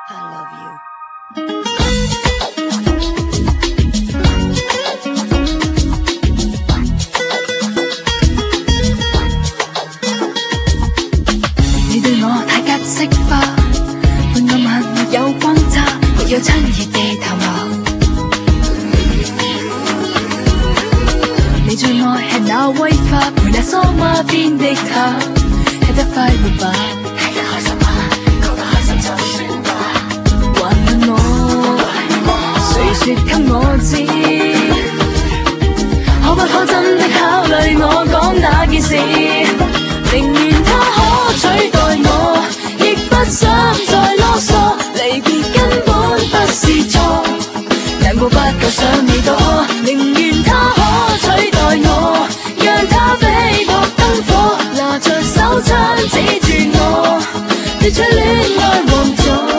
你對我太格式化，半暗晚沒有光澤，沒有親熱地談話。你最愛吃那威化，陪那梳麻邊的他，吃得快活吧，吃得開心嗎？覺得開心就算吧。還問我，誰說給我知？可不可真的考慮我講那件事？寧願他可取代我，亦不想再囉嗦。離別根本不是錯，難過不夠想你多。寧願他可取代我，讓他飛撲燈火，拿着手槍指住我，奪取戀愛王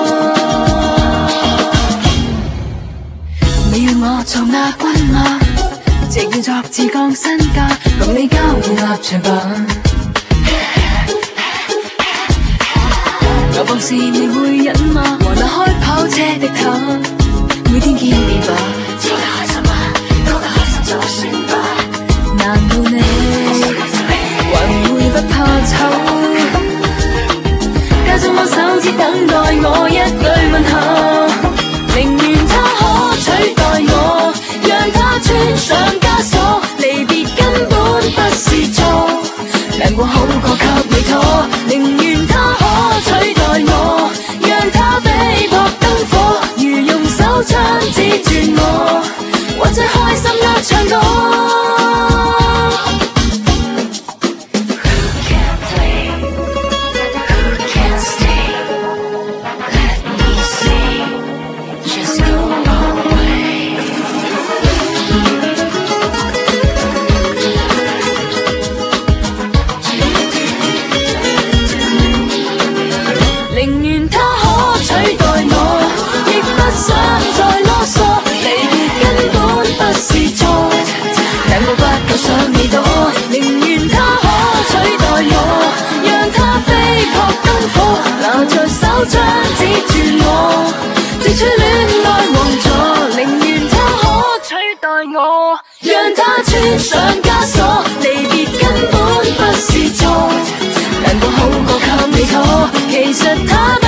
座。你要我做亞軍嗎？直要作自降身價，共你交換立場吧。我放肆你會忍嗎？和那開跑車的他，每天見面吧。做得開心嗎？覺得開心就算吧。難道你還會不怕醜？加上我手指等待我一句問候。寧願他可取代我，讓他穿上枷鎖。離別根本不是錯，難過好過給你拖。寧願他可取代我，讓他飛撲燈火，如用手槍指住我，或者開心地唱歌。想再囉嗦，離別根本不是錯，難過不夠想你多。寧願他可取代我，讓他飛撲燈火，拿着手槍指住我，奪取戀愛王座。寧願他可取代我，讓他穿上枷鎖。離別根本不是錯，難過好過給你拖。其實他